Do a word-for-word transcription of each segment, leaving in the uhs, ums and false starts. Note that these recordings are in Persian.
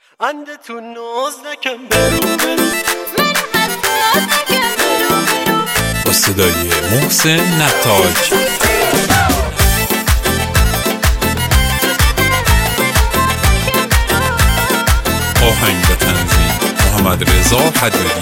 انده تو ناز نکن برو برو، من حساس نکن برو برو. با صدای محسن نتاج. آهنگ و تنظیم محمد رضا حدودی.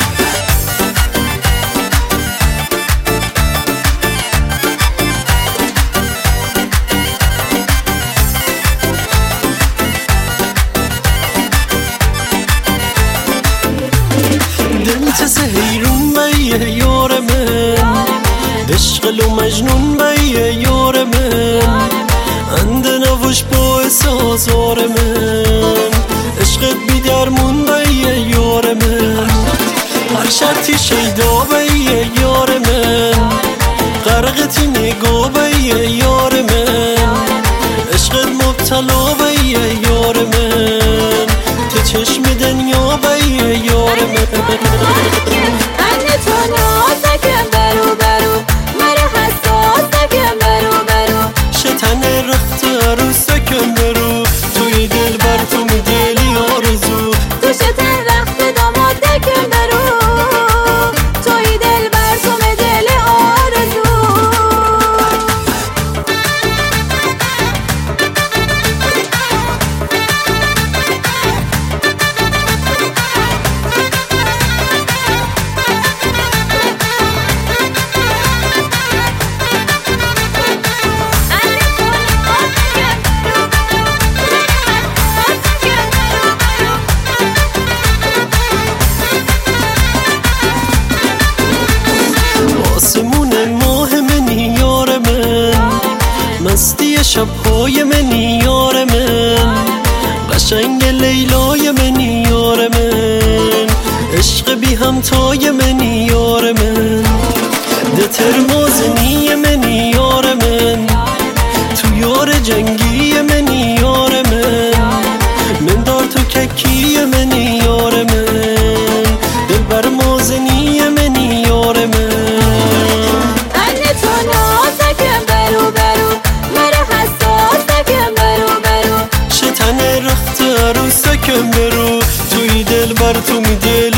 دلت حیرون بیه یار من، عشق و مجنون بیه یار من، انده نوش با احساسار من، عشقت بی درمون بیه یار من، هر شرطی شیدا بیه یار من، غرقتی نگاه بیه یار من، عشقت مبتلا بیه یار من، ته چشم دنیا بیه یار من. انده تو ناز نکن برو برو، من حساس نکن برو برو. شتن رخت عروس نکن برو، توی دل بر تو می دلی آرزو، تو شتن رخت داماد نکن برو، توی دل بر تو می دل آرزو. آسمون ماه منی یار من، مستی شبهای منی یار من، قشنگ لیلای منی یار من، عشق بی همتای منی یار من، ده ترمازنی منی یار من، تو یار جنگی منی یار من، من دار تو ککی منی یار من، دل بر مازنی منی یار من. انده تو ناز نکن برو برو، من حساس نکن برو برو. شتن رخت عروس نکن برو، توی دل بر تو می دلی